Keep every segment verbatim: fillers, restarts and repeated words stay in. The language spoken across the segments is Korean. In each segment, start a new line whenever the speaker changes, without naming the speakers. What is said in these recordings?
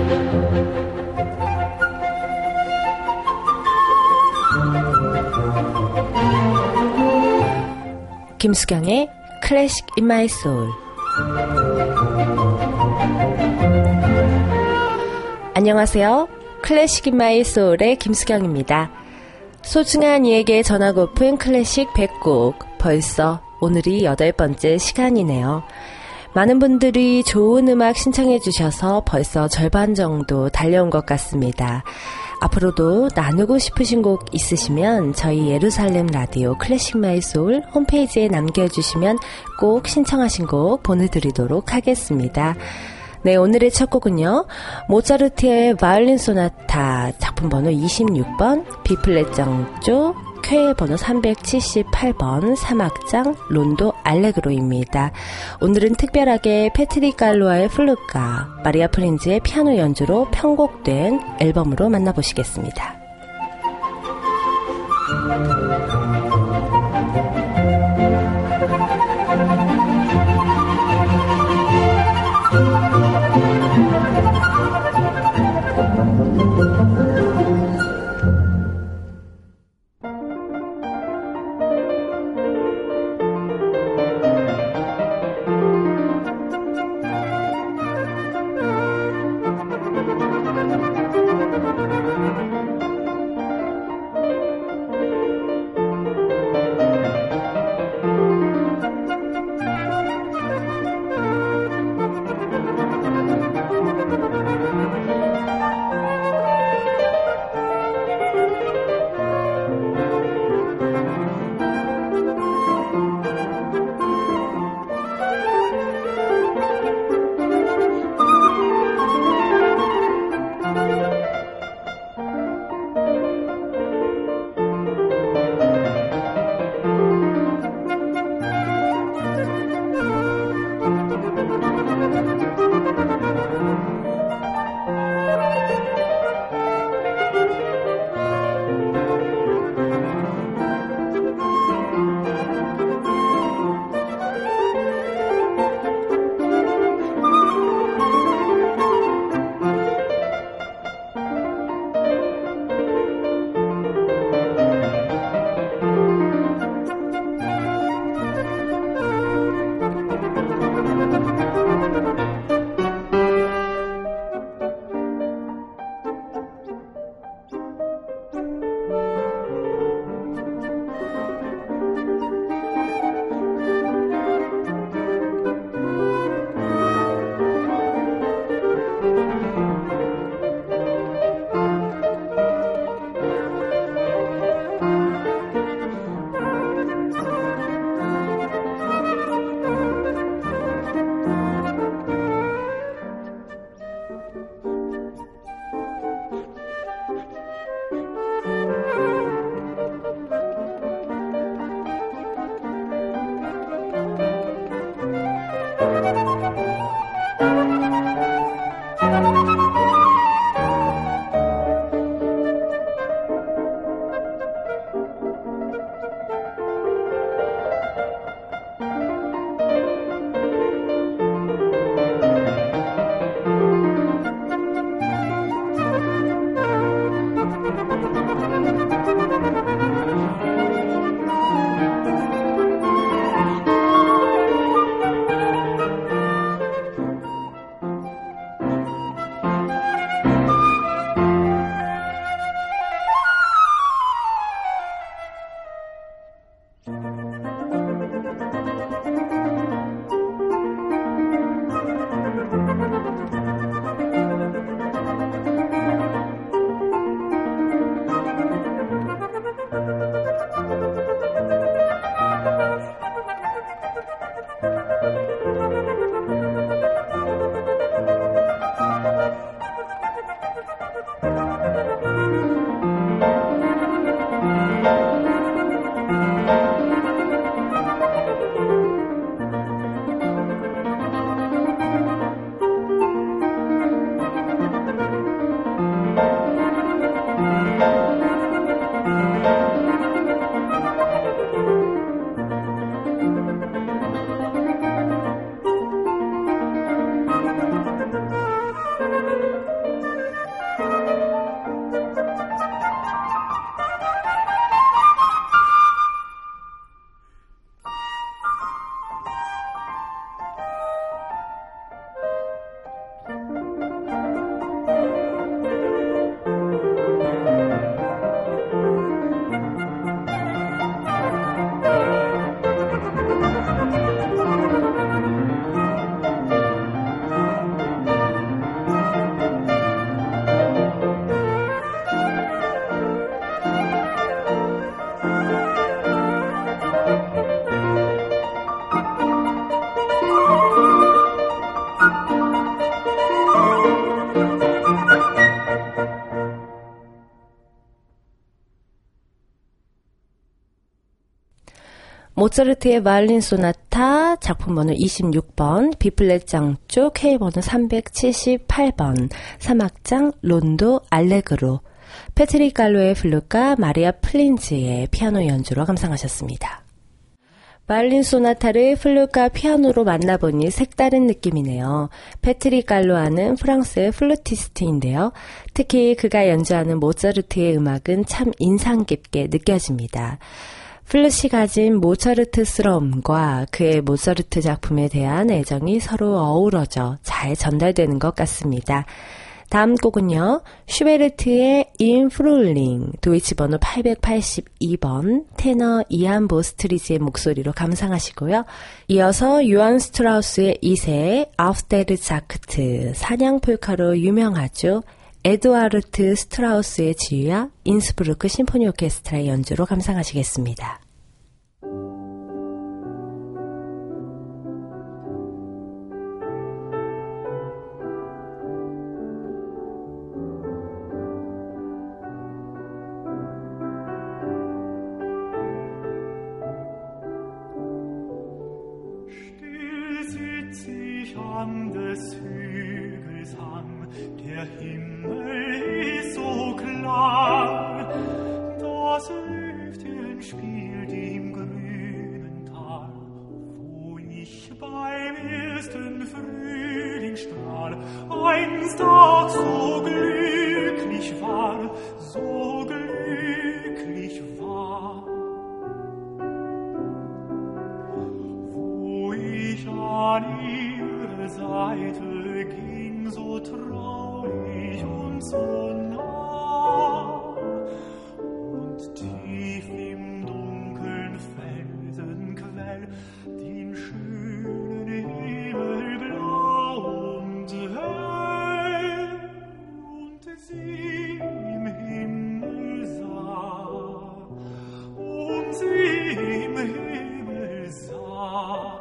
김수경의 클래식 인 마이 소울. 안녕하세요. 클래식 인 마이 소울의 김수경입니다. 소중한 이에게 전하고픈 클래식 백 곡, 벌써 오늘이 여덟 번째 시간이네요. 많은 분들이 좋은 음악 신청해 주셔서 벌써 절반 정도 달려온 것 같습니다. 앞으로도 나누고 싶으신 곡 있으시면 저희 예루살렘 라디오 클래식 마이 소울 홈페이지에 남겨주시면 꼭 신청하신 곡 보내드리도록 하겠습니다. 네, 오늘의 첫 곡은요, 모차르트의 바이올린 소나타 작품 번호 이십육 번, B플랫 정조, 쾌 번호 삼백칠십팔 번, 삼 악장 론도 알레그로입니다. 오늘은 특별하게 패트릭 갈로아의 플루카, 마리아 프린즈의 피아노 연주로 편곡된 앨범으로 만나보시겠습니다. 모차르트의 바이올린 소나타 작품번호 이십육 번, B플랫 장조 K번호 삼백칠십팔 번, 삼 악장 론도 알레그로, 패트릭 갈로의 플룻과 마리아 플린즈의 피아노 연주로 감상하셨습니다. 바이올린 소나타를 플룻과 피아노로 만나보니 색다른 느낌이네요. 패트릭 갈로아는 프랑스의 플루티스트인데요. 특히 그가 연주하는 모차르트의 음악은 참 인상 깊게 느껴집니다. 플룻이 가진 모차르트스러움과 그의 모차르트 작품에 대한 애정이 서로 어우러져 잘 전달되는 것 같습니다. 다음 곡은요. 슈베르트의 In Frühling, 도이치 번호 팔백팔십이 번, 테너 이안 보스트리지의 목소리로 감상하시고요. 이어서 요한 스트라우스의 이 세, 아우프데르자크트, 사냥 폴카로 유명하죠. 에드와르트 스트라우스의 지휘와 인스브루크 심포니 오케스트라의 연주로 감상하시겠습니다.
An des Hügels Hang, der Himmel ist so klar, das Lüftchen spielt im grünen Tal, wo ich beim ersten Frühlingsstrahl einst auch so glücklich war, so glücklich war. Wo ich an ihre Seite ging, so traurig und so nah, und tief im dunkeln Felsenquell den schönen Himmel blau und hell, und sie im Himmel sah, und sie im Himmel sah.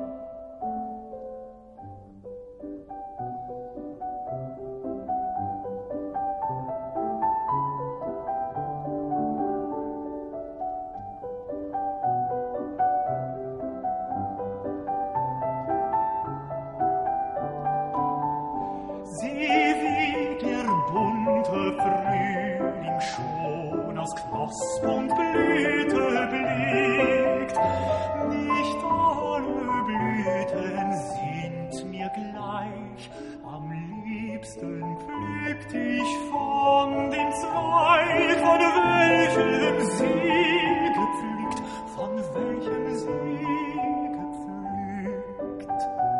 Knosp und Blüte blickt, nicht alle Blüten sind mir gleich, am liebsten pflückt ich von dem Zweig, von welchem sie gepflückt, von welchem sie gepflückt.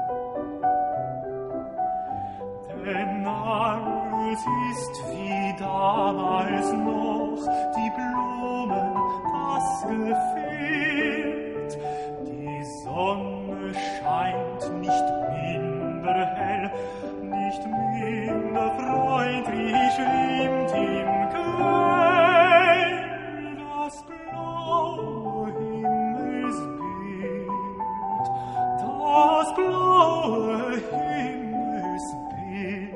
Denn alles ist wie damals noch, die Blumen, das gefehlt. Die Sonne scheint nicht minder hell, nicht minder freundlich schwimmt im Quell das blaue Himmelsbild, das blaue Himmelsbild.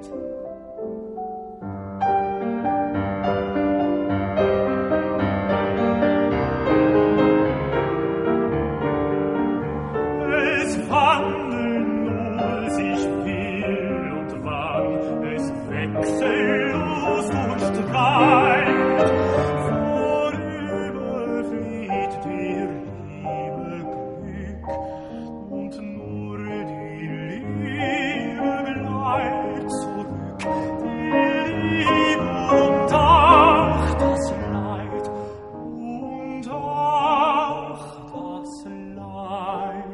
Wechsellos und streit, vorüber flieht der Liebe Glück, und nur die Liebe bleibt zurück, die Liebe und auch das Leid, und auch das Leid.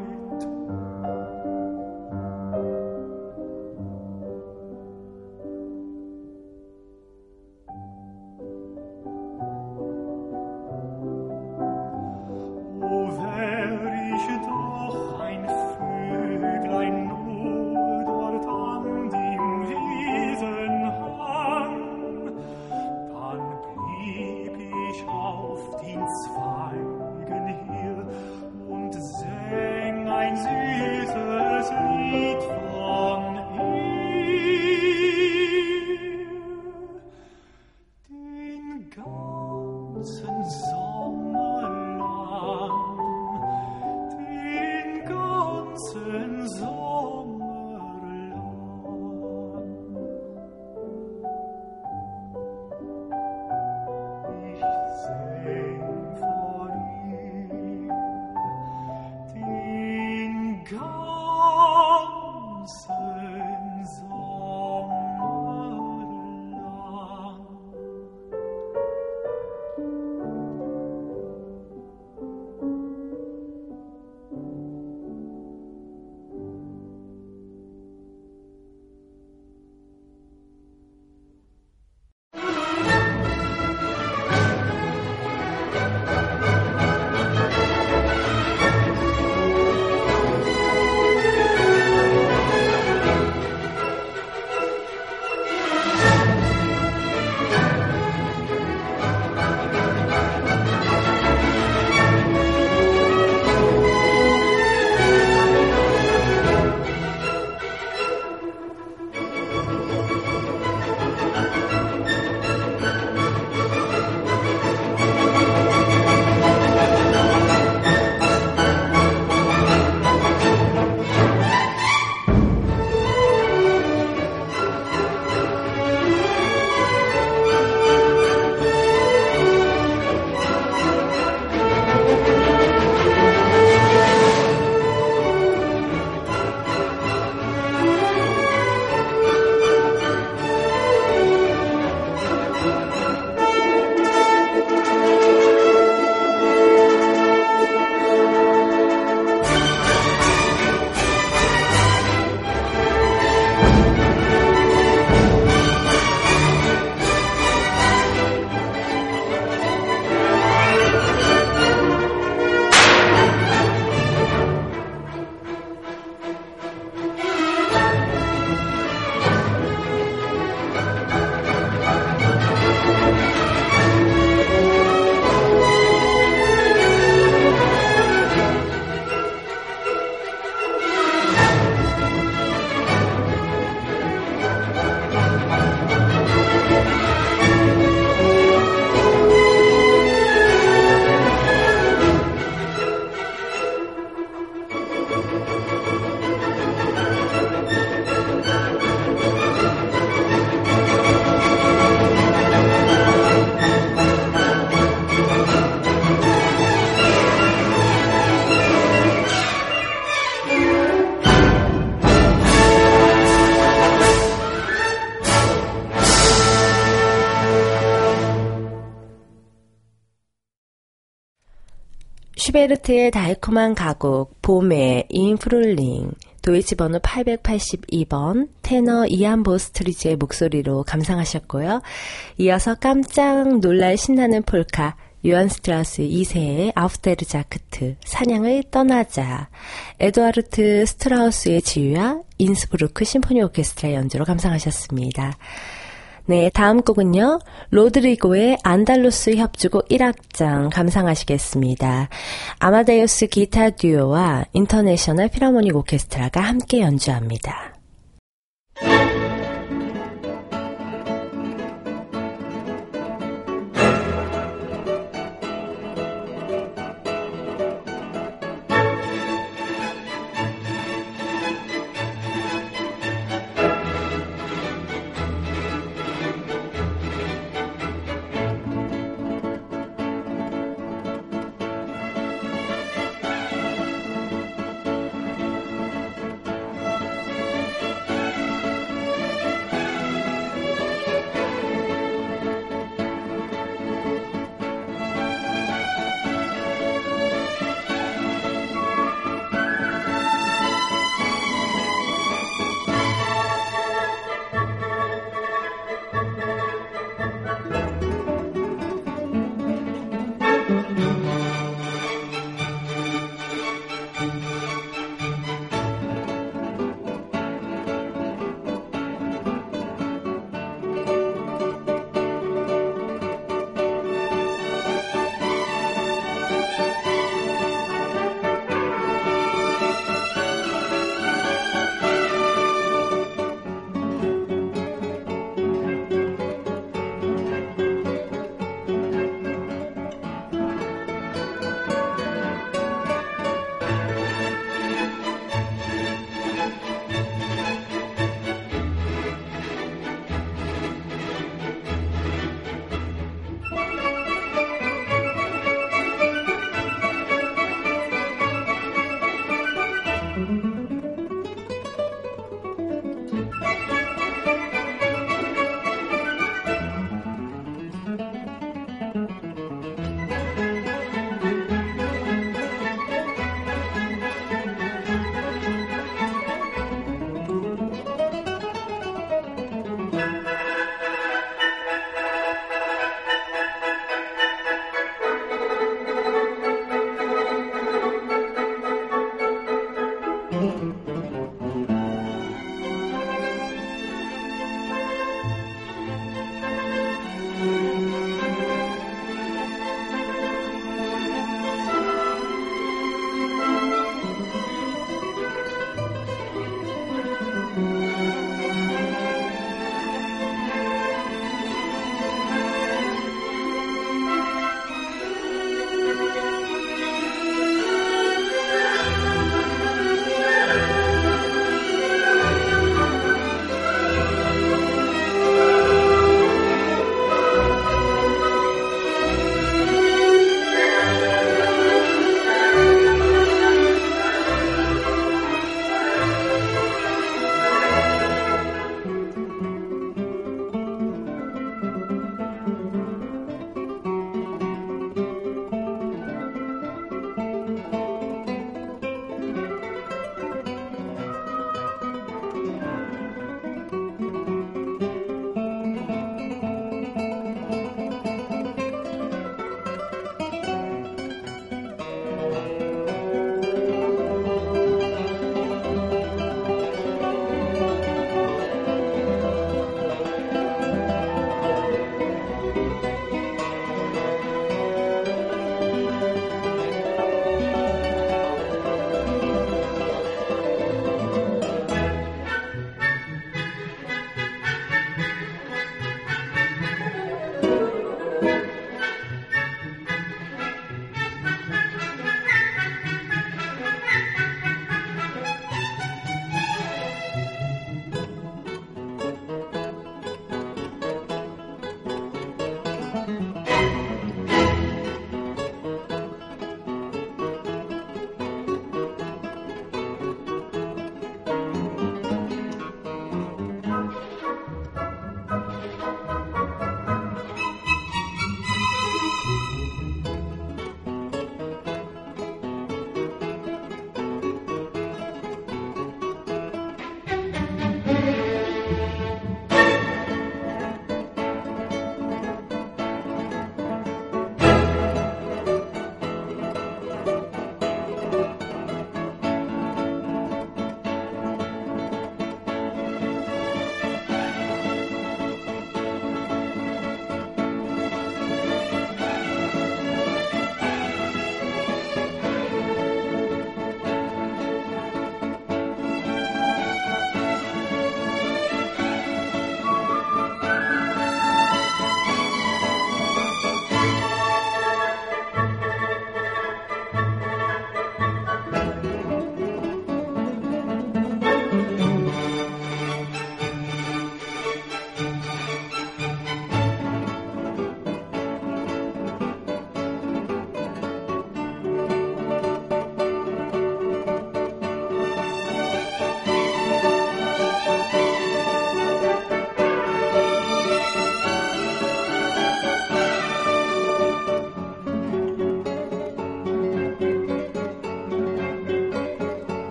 슈베르트의 달콤한 가곡 봄의 인 프룰링, 도이치 번호 팔백팔십이 번 테너 이안 보스트리즈의 목소리로 감상하셨고요. 이어서 깜짝 놀랄 신나는 폴카 요한 스트라우스 이 세의 아우프데르자크트 사냥을 떠나자, 에드와르트 스트라우스의 지휘와 인스부르크 심포니 오케스트라 연주로 감상하셨습니다. 네, 다음 곡은요. 로드리고의 안달루스 협주곡 일 악장 감상하시겠습니다. 아마데우스 기타 듀오와 인터내셔널 필하모닉 오케스트라가 함께 연주합니다.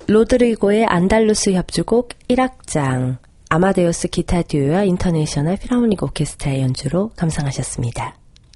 로드리고의 안달루스 협주곡 일 악장, 아마데우스 기타 듀오와 인터내셔널 필하모닉 오케스트라의 연주로 감상하셨습니다.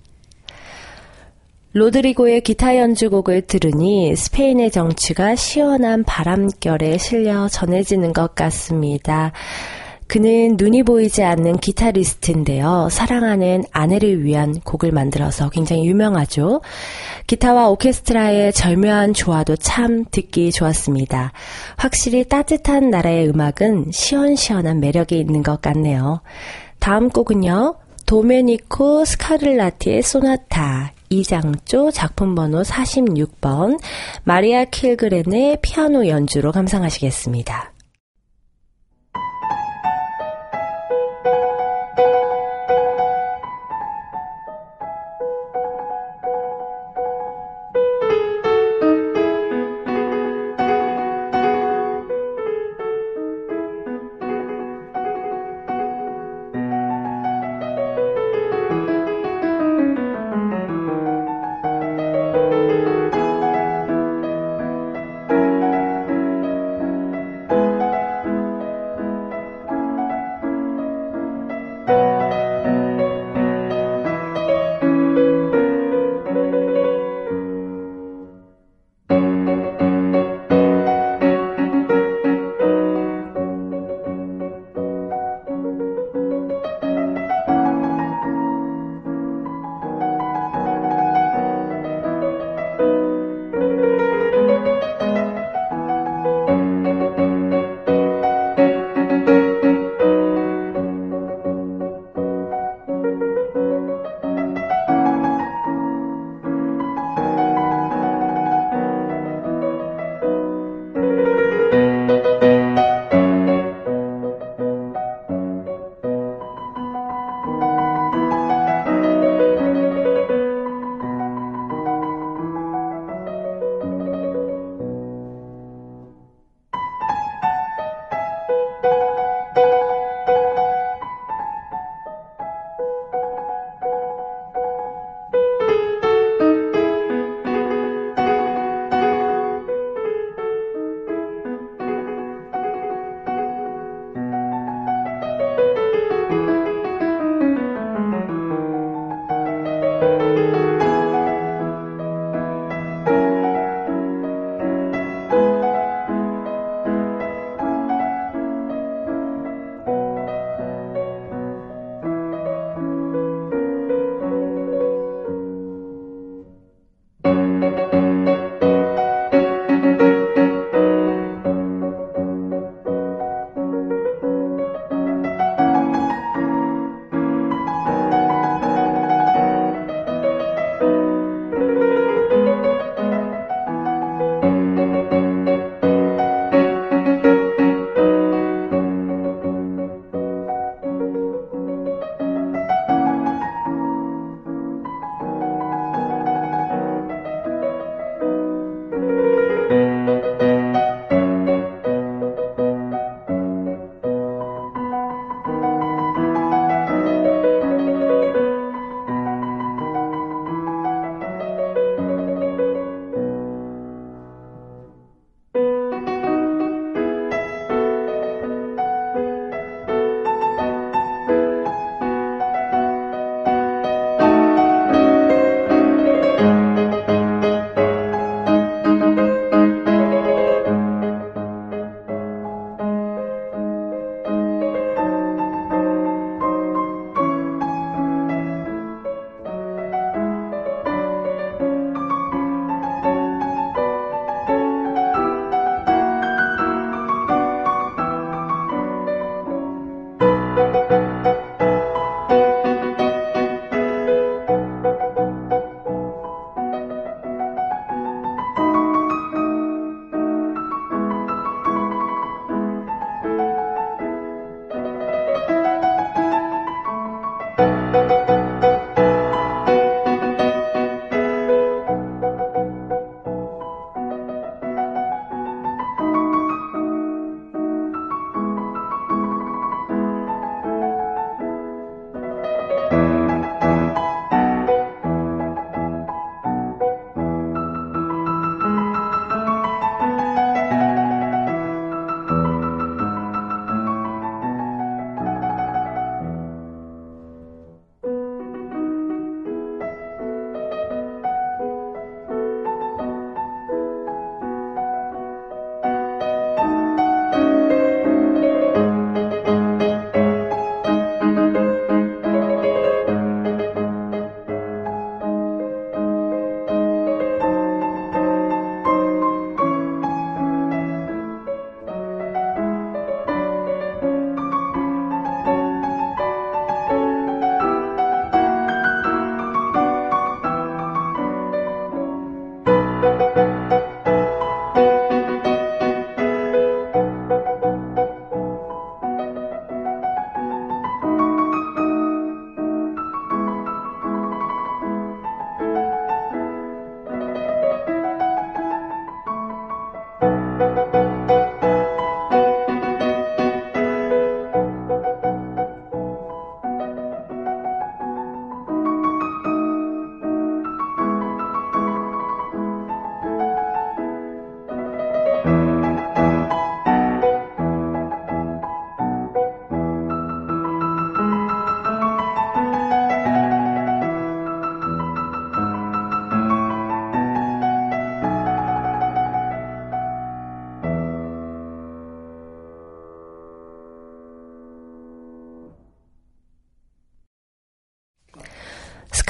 로드리고의 기타 연주곡을 들으니 스페인의 정취가 시원한 바람결에 실려 전해지는 것 같습니다. 그는 눈이 보이지 않는 기타리스트인데요. 사랑하는 아내를 위한 곡을 만들어서 굉장히 유명하죠. 기타와 오케스트라의 절묘한 조화도 참 듣기 좋았습니다. 확실히 따뜻한 나라의 음악은 시원시원한 매력이 있는 것 같네요. 다음 곡은요. 도메니코 스카를라티의 소나타 이 장조 작품 번호 사십육 번 마리아 킬그렌의 피아노 연주로 감상하시겠습니다.
Thank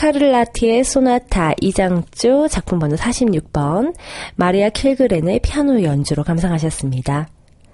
스카를라티의 소나타 이 장조 작품 번호 사십육 번 마리아 킬그렌의 피아노 연주로 감상하셨습니다.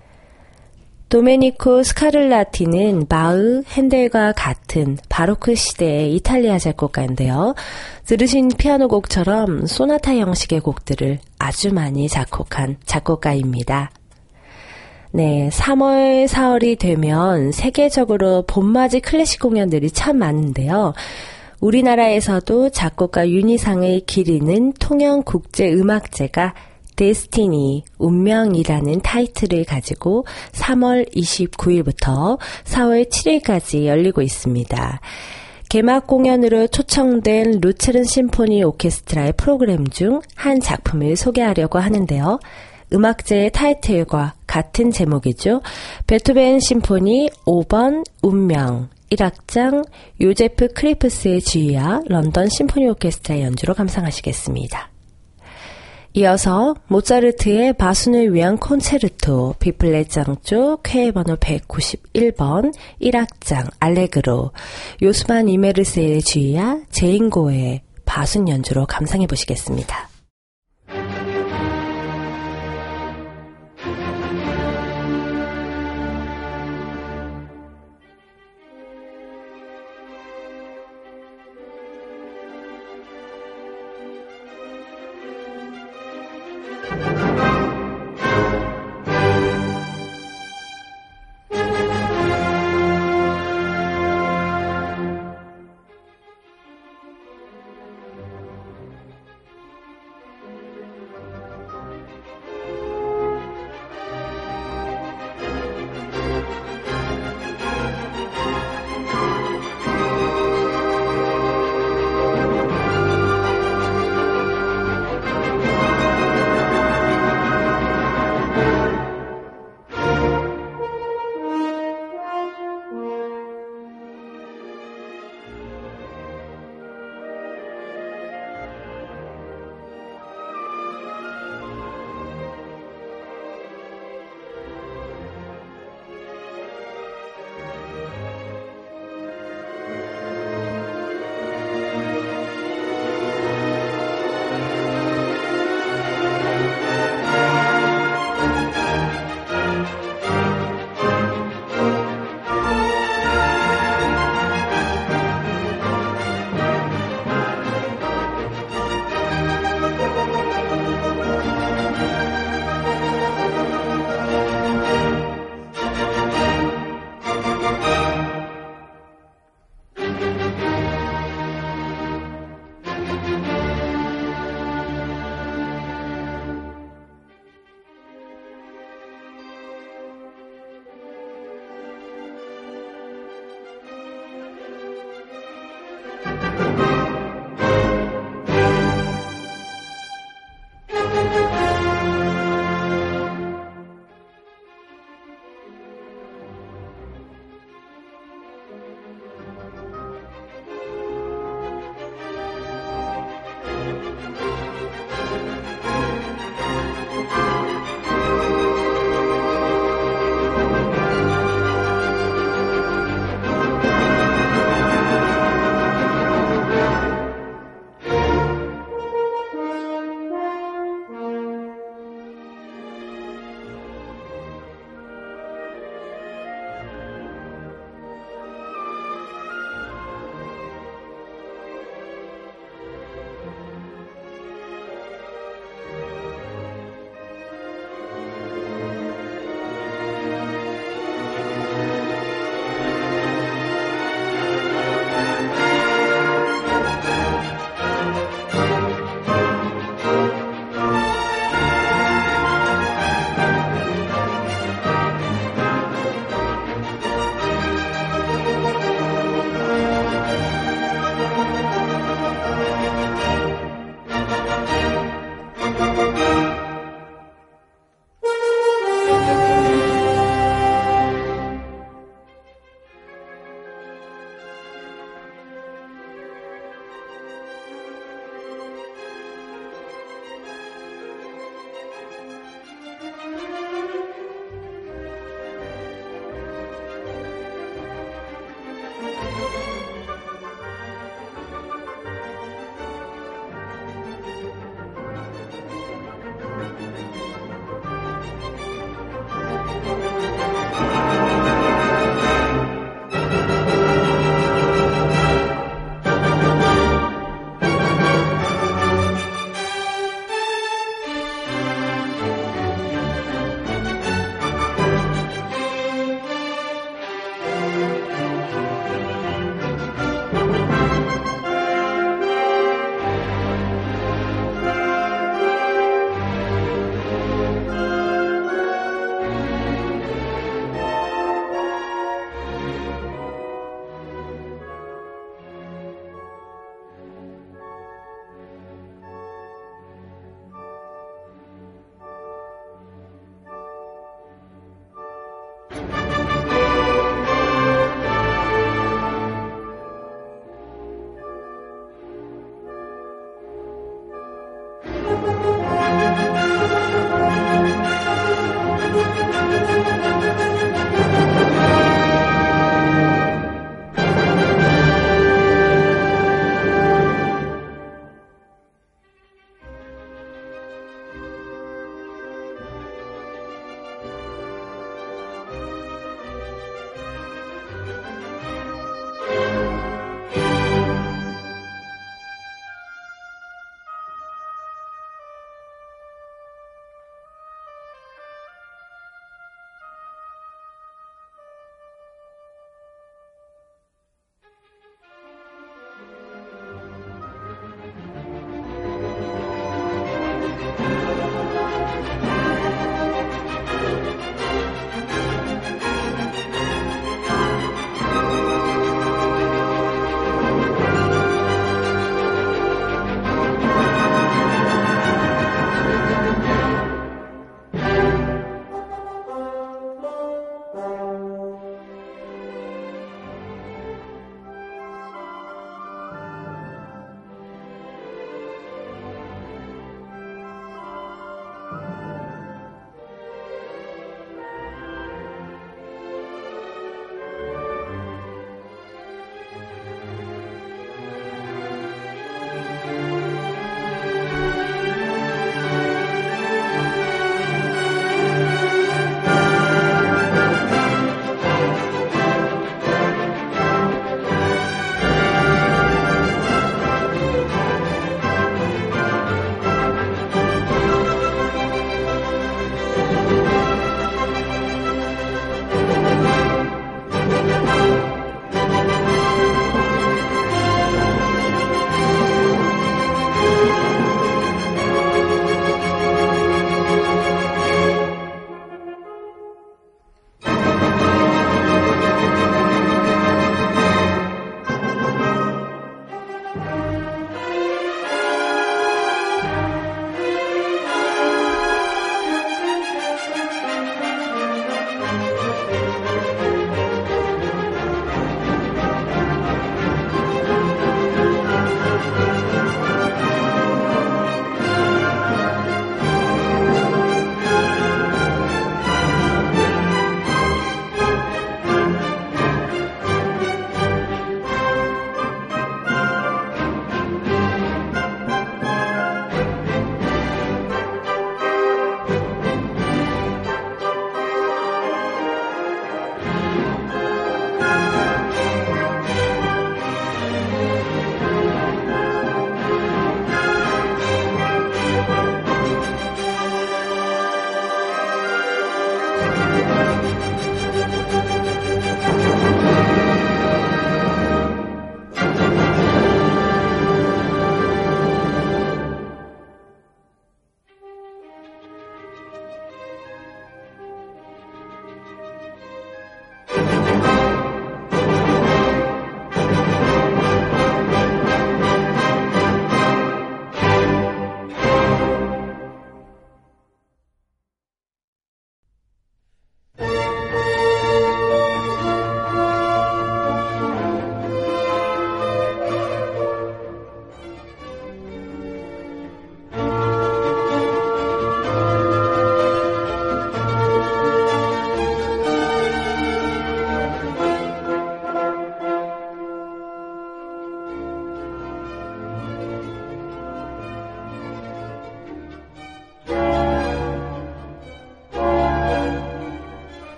도메니코 스카를라티는 바흐, 핸델과 같은 바로크 시대의 이탈리아 작곡가인데요. 들으신 피아노 곡처럼 소나타 형식의 곡들을 아주 많이 작곡한 작곡가입니다. 네, 삼월, 사월이 되면 세계적으로 봄맞이 클래식 공연들이 참 많은데요. 우리나라에서도 작곡가 윤희상을 기리는 통영국제음악제가 데스티니, 운명이라는 타이틀을 가지고 삼월 이십구일부터 사월 칠일까지 열리고 있습니다. 개막 공연으로 초청된 루체른 심포니 오케스트라의 프로그램 중 한 작품을 소개하려고 하는데요. 음악제의 타이틀과 같은 제목이죠. 베토벤 심포니 오 번 운명 일 악장 요제프 크리프스의 지휘와 런던 심포니 오케스트라의 연주로 감상하시겠습니다. 이어서 모차르트의 바순을 위한 콘체르토 B플랫 장조 쾌 번호 백구십일 번 일 악장 알레그로 요스만 이메르세의 지휘와 제인고의 바순 연주로 감상해 보시겠습니다.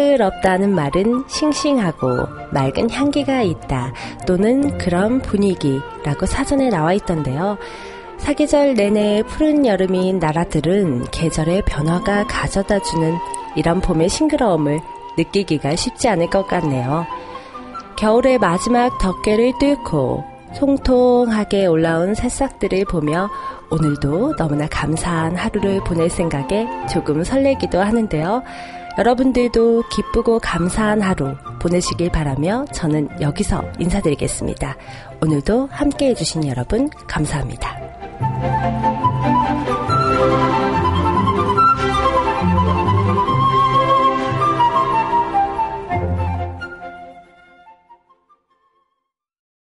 싱그럽다는 말은 싱싱하고 맑은 향기가 있다 또는 그런 분위기라고 사전에 나와 있던데요. 사계절 내내 푸른 여름인 나라들은 계절의 변화가 가져다주는 이런 봄의 싱그러움을 느끼기가 쉽지 않을 것 같네요. 겨울의 마지막 덮개를 뚫고 통통하게 올라온 새싹들을 보며 오늘도 너무나 감사한 하루를 보낼 생각에 조금 설레기도 하는데요. 여러분들도 기쁘고 감사한 하루 보내시길 바라며 저는 여기서 인사드리겠습니다. 오늘도 함께 해주신 여러분 감사합니다.